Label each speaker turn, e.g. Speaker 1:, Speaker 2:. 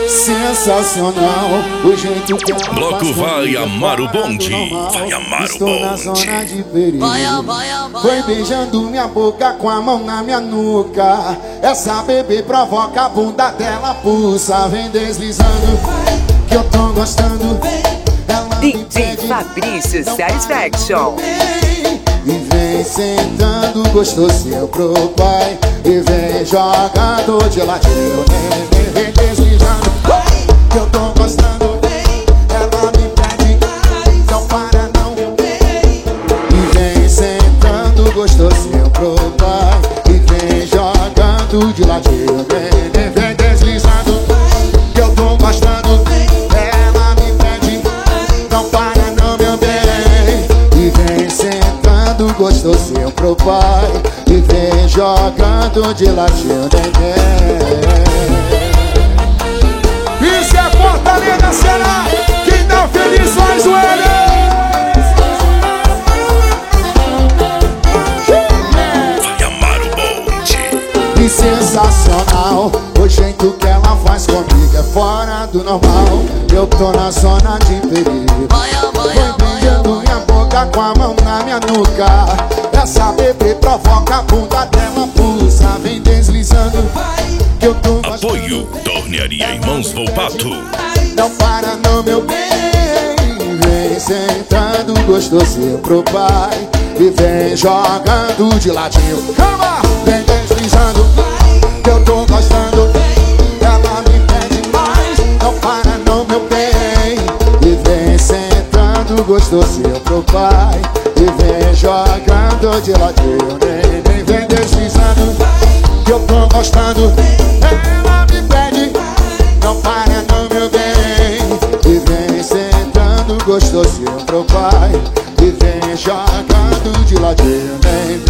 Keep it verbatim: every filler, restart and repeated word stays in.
Speaker 1: Sensacional o jeito que ela
Speaker 2: Bloco
Speaker 1: faz
Speaker 2: vai
Speaker 1: comigo,
Speaker 2: amar o
Speaker 1: fora do
Speaker 2: bonde.
Speaker 1: normal.
Speaker 2: Vai amar o
Speaker 1: Estou na
Speaker 2: bonde.
Speaker 1: zona de perigo.
Speaker 3: Vai, vai, vai,
Speaker 1: Foi beijando minha boca com a mão na minha nuca. Essa bebê provoca a bunda dela, pulsa. Vem deslizando, que eu tô gostando. Ela
Speaker 4: D
Speaker 1: me
Speaker 4: J
Speaker 1: pede,
Speaker 4: Fabrício
Speaker 1: não
Speaker 4: Satisfaction.
Speaker 1: e vem sentando gostosinho pro pai. E vem jogando de ladinho. Vem, vem deslizando, que eu tô gostando. Ela me pede, não para não. E vem sentando gostosinho pro pai. E vem jogando de ladinho. Vem, vem, vem deslizando, que eu tô gostando. Ela me pede, não para não, meu bem. E vem sentando gostosinho pro pai. E vem jogando de ladinho, neném. Isso é Fortaleza, será? Quem tá feliz faz o L.
Speaker 2: Vai amar o bonde.
Speaker 1: E sensacional o jeito que ela faz comigo, é fora do normal. Eu tô na zona de perigo.
Speaker 3: vai, vai,
Speaker 1: Foi beijando minha boca com a mão na minha nuca. Essa bebê provoca a bunda dela, pulsa. Vem deslizando, que eu tô gostando.
Speaker 2: Apoio Tornearia Irmãos Volpato.
Speaker 1: Não para não, meu bem. Vem sentando gostosinho pro pai. E vem jogando de ladinho. Calma! Vem deslizando, que eu tô gostando. Ela me pede mais. Não para não, meu bem. E vem sentando gostosinho pro pai. E vem jogando de ladinho. Nem, nem vem deslizando, que eu tô gostando. Ela me pede, não para não, meu bem. E vem sentando gostosinho pro pai. E vem jogando de ladinho. Vem,